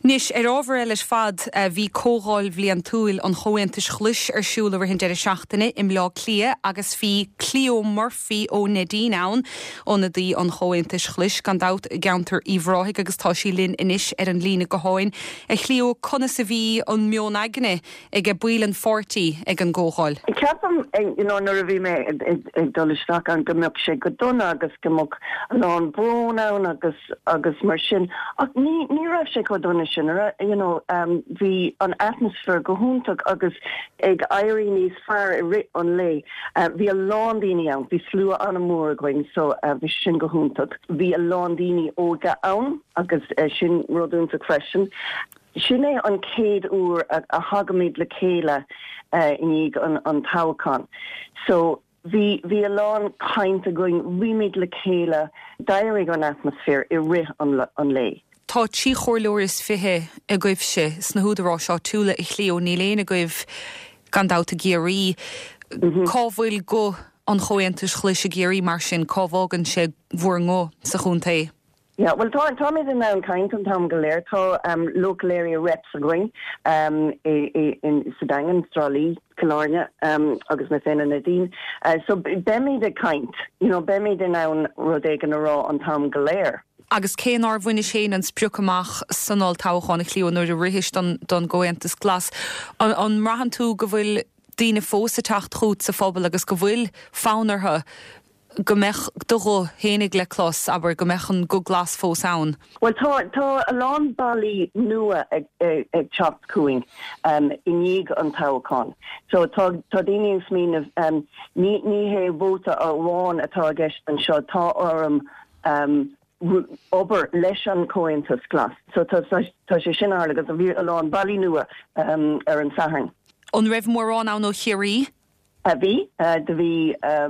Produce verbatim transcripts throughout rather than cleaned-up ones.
Nis ar ábhar eile fad bhí cógáil bhliain túil an chohaintas chluis ar siúla bhar hin deireadh seachtaine im lá clia agus bhí Cleo Murphy ó Nadine ann óna dí an chohaintas chluis gan dat geantar íomhráigh agus tá sí linn inis ar an lína go háin. A Cleo conna sa bhí an mion aigene ag a builan forty ag an cógáil. Ceapam nuair a bhí mé ag dolisteach an gombeoh sé go donna agus gombeoh an an brónán agus agus mar sin ach ní ní raibh sé go donna sin you know um bhí an atmosfér go húntaach agus ag éirí níos fearr i rit an lé bhí a lán daoine ann bhí slua an mór going so bhí sin go húntaach bhí a lán daoine óga ann agus sin rodúntaach freisin. Sin é an céad úr a hagamid le céile inig an an tábhacán. So Bhí bhí a lán cainte going riimiid le céile dairigh an atmosfér i rit an an lé. Tá tí chóirleoir is fithe a goibh se sna húdarrá seo túla i chlío ní léana goibh gan dáta géirí. Cábhfuil go an chohaintas chluis a géirí mar sin cábhágan se bhuair ngó sa chúntaí. Yeah, well, tá tá mé den an kaint an tam galéir tá um, local area reps a going um, i, i, in Sudangan, Stralí, Killarney, um, agus na féin an Nadine. Uh, so be mé de kaint, you know, be mé den an rodégan a rá an tam galéir. Agus cé ár bhaine sé an spriúchamach sanál tábhacháin chlíú nuair a rihiis don don ggóhaintas glas. An, an mrahan tú go bhfuil daoine fósa teacht chuút sa phobal agus go bhfuil fánartha go mbeadh do go hénig le clós aber go mbeadh an go glas fós ann. Well, tá tá a lán bailí nua ag ag ag teacht cuaing um, iníg an tábhacháin. So tá tá daoine smíanamh um, ní ní hé bóta a bháin atá gceist an seo tá orm um, ober leis an chohaintas glas. So tá sé sin agus a bhí a lán bailí nua um, ar an saharn. An raibh mórrán ann ó chéirí? A bhí de bhí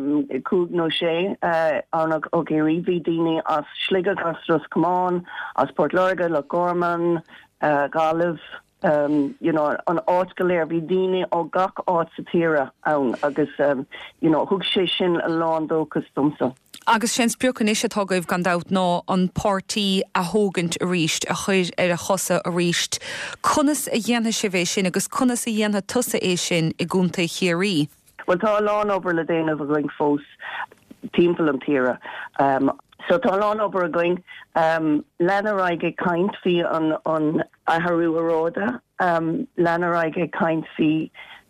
cúg nó sé annach ó géirí bhí daoine as Sligo as Roscommon, as Port Lorga, le Gorman, uh, Galibh, um, you know, an áit go léir bhí daoine ó gach áit sa tíre ann agus um, you know, thug sé sin a lán dóchas domsa. Agus sin spriúchan is atá goibh gan dat ná an pártaí a thógant a ríist a chuir ar a chosa a ríist. Conas a dhéanana sé bhééis sin agus conas a dhéanana tusa é sin i gúnta chéirí. Well, tá lán obair le déanamh a going fós timpeall an tíre. Um, so tá lán obair a going um, lenaráige caint fi an an aharú aráda, um, lenaráige caint fi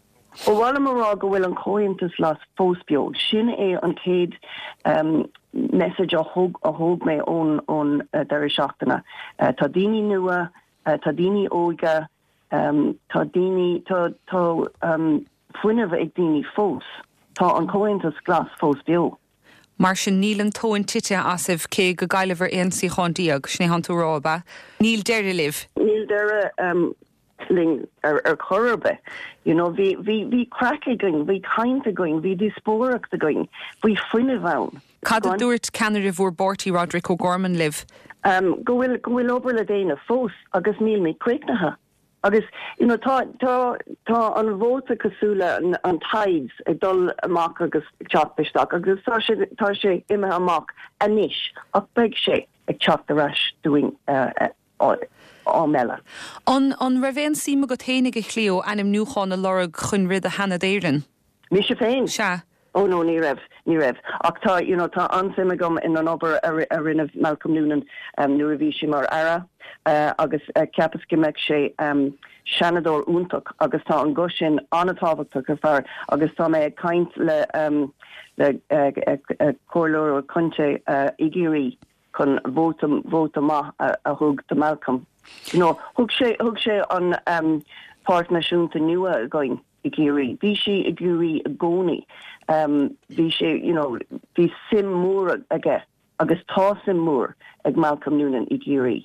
ó bhla marrá go bhfuil an chohaintas las fósbeo. Sin é an céad um, message a thug a thug mé ón ón uh, deireadh seachtaine. Uh, tá daoine nua, uh, tá daoine óga, um, tá daoine tá tá um, fuineh ag daoine fós. Tá an chohaintas glas fós beo. Mar sin níl an tóin tite asibh cé go gaiilehar aonsaí chundaíag sné han tú rába. Níl deire libh. Níl deire um, ling ar ar chorbe. You know, vi vi vi crackle going, vi kind going, vi dysporic the going, vi fuineh ann. Cad a dúirt Canada bhór Borty Roderick O'Gorman live? Um, go bhfuil go bhfuil obair le déanamh fós agus níl mé cruicnatha. Agus, you know, tá tá tá an bhóta cosúla an, an tides ag dul amach agus teachtasteach agus tá sé tá sé imime amach aníis ach beag sé ag teachtarás doing uh, uh, á mela. An an raibhéon síma go ténig i chlío anim núcháin a lorg chun rid a hana d'éireann. Ní sé féin? Se. Oh no, ní raibh, ní raibh. Ach tá, you know, tá ansimime gom in an obair a, a rinneadh Malcolm Noonan um, nuair a bhí sé mar ara uh, agus uh, ceapas gimeic sé um, seanadóir úntaach agus tá an go sin antábhachtach ar fearr agus tá mé caint le um, le uh, uh, uh, cóirleoir ó conte uh, igéirí chun bóta bóta maith a, a thug de Malcolm. You know, thug sé thug sé an um, páirt náisiúnta nua a going i géirí. Bhí sé i géirí a gcónaí. Um, bhí sé, you know, bhí sim mór aige agus tá sim mór ag Malcolm Noonan i géirí.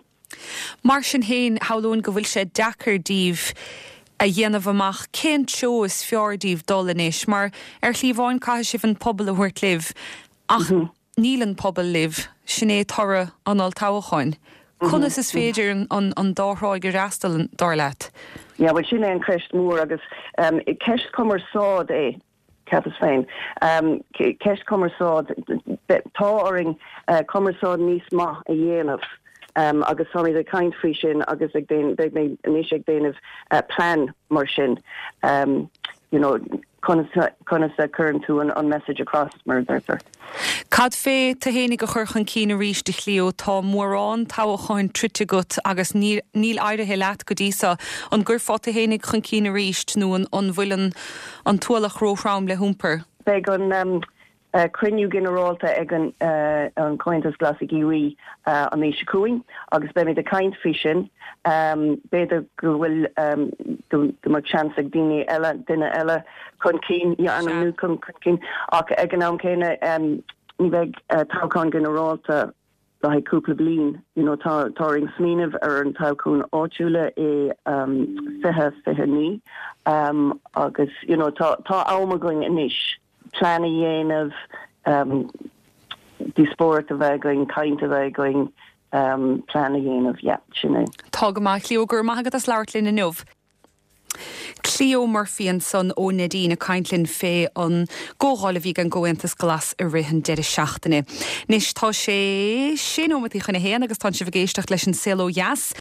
Mar sin héin hálón go bhfuil sé dachar díobh a dhéanamh amach cén seo is feardíobh dolanis, mar ar chlíomháin caitheadh sibh an pobal a thuirt libh ach mm-hmm. níl an pobal libh sin é torra anál tábhacháin. Conas is féidir an an dáthráig ar rastal an dar leat. Ja, well sin é an ceist mór agus um, i ceist cumarsáid é ceapas féin. Um, ceist cumarsáid tá oring uh, cumarsáid níos maith a dhéanamh um, agus thomi de kaint fri sin agus ag déin ag mé níos ag déanamh uh, plan mar sin um, you know Conas a current to an, an message across murder. Cad fé tá hénig go churchan cína ríis de chlío tá mórrán tá a chuin trite gut agus níl airithe leat go dísa an gur fá a hénig chun cína ríist nó an an bhfuilen an tualach róhrám le húmper. Beg an um, uh, criniú generalta ag an uh, an cointas glasig iwi uh, an éisi cúing agus be mé de kaint fi sin um, beidir go bhfuil um, de mar chance ag dine ela dinne ela chun cín ja an nu chun cín ach ag an am céine um, ní bheith uh, tácán generalta le haid cúpla blin you know tá táring smíanamh ar an tácún áitiúla é um, fithe fithe ní um, agus you know tá tá áma going inis plan a dhéanamh um, die sport a bheith going kaint a bheith going um, plan a dhéanamh yeah sinné. Tá go maith líogur maithagad as leabhart linn inmh. Cleo Murphy an son ó Nadine a kaintlinn fé an góáil a bhí an ggóantas glas a rihan de seachtainine. Nis tá sé sin ómatí chuna héan agus tá sé bhgéisteach leis an selo jas